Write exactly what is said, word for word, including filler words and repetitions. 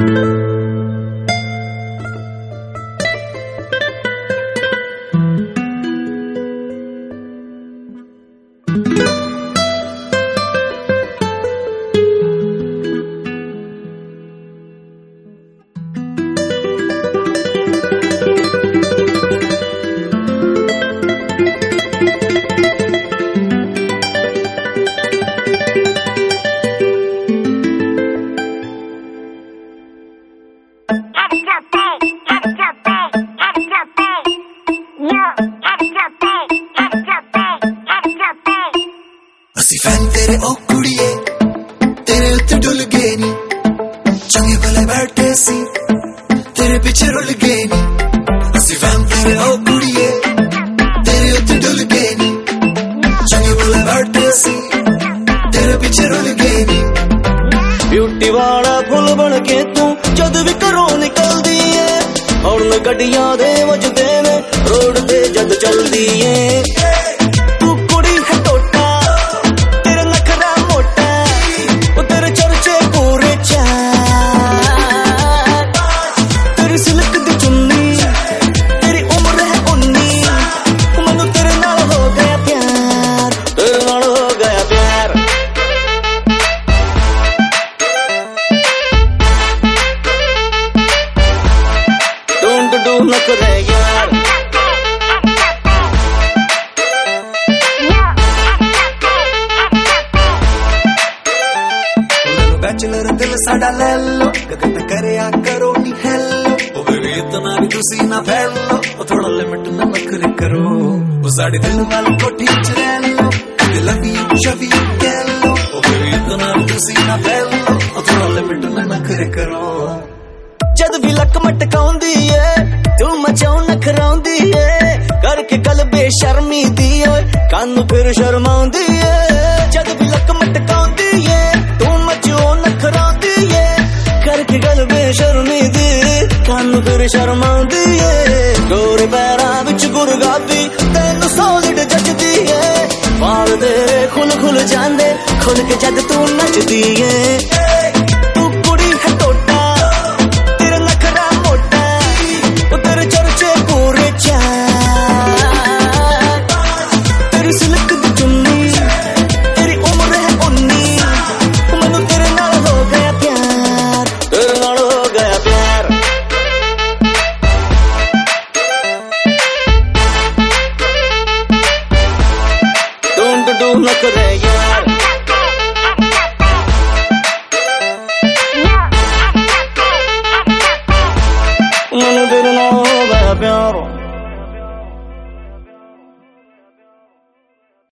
ਅਸੀਂ ਫੈਨ ਤੇਰੇ ਉਹ ਕੁੜੀਏ ਤੇਰੇ ਉੱਤੇ ਡੁੱਲ ਗਏ ਨੀ ਚੰਗੇ ਭਲੇ ਬੈਠੇ ਸੀ ਤੇਰੇ ਪਿੱਛੇ ਰੁੱਲ ਗਏ ਨੀ ਅਸੀਂ ਫੈਨ ਤੇਰੇ ਉਹ ਕੁੜੀਏ ਤੇਰੇ ਉੱਤੇ ਡੁੱਲ ਗਏ ਨੀ ਚੰਗੇ ਭਲੇ ਬੈਠੇ ਸੀ ਤੇਰੇ ਪਿੱਛੇ ਰੁੱਲ ਗਏ ਨੀ ब्यूटी वाला फुल बन के तू जद भी घरों निकलदी है हौरन गड्डियां दे वजदे ने रोड ते जद चलदी है तू कुड़ी है टोटा तेरे नखरा मोटा ओ तेरे चर्चे पूरे चार तेरी सिल्क दी चुन्नी तेरी उम्र है उन्नी मैनू तेरे नाल हो गया प्यार तेरे नाल हो गया प्यार डू न करे यार बैचलर दिल साडा ले लो गगन करया करो नी हेलो ओ बेबी इतना भी तुसी ना फैलो ओ थोड़ा लिमिट ना नखरे करो ओ साडी दिल वाली कोठी च रह लो आई लव यू शवी कह लो ओ बेबी इतना भी तुसी ना फैलो ओ थोड़ा लिमिट ना नखरे करो जद भी लक मटकाउंदी है तू मचाऊ नखराउंदी है करके गल बेशर्मी दी ओए कानू फिर शर्माउंदी है जद भी लक मटकाउंदी है तू मचाऊ नखराउंदी है करके गल बेशर्मी दी कानू फिर शर्माउंदी है गोरे पैरां विच गुरगाबी तैनू सॉलिड जचदी है वाल तेरे खुल खुल जांदे खुल के जद तू नचदी है तू कुड़ी है टोटा डू न करे यार मैंने तेरे नाल हो गया प्यार।